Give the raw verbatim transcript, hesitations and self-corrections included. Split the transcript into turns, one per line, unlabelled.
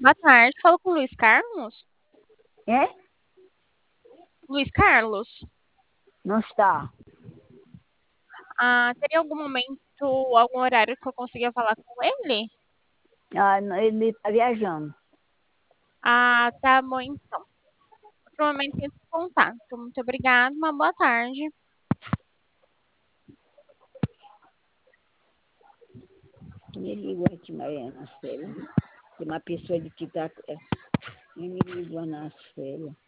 Boa tarde, falo com o Luiz Carlos.
É?
Luiz Carlos,
Não está.
ah, teria algum momento, algum horário que eu consiga falar com ele?
Ah, não, ele está viajando.
Ah, tá bom então. Outro momento esse contato. Muito obrigada, uma boa tarde.
Me ligou aqui, Mariana, nas férias. Tem uma pessoa de que está... Me ligou nas férias.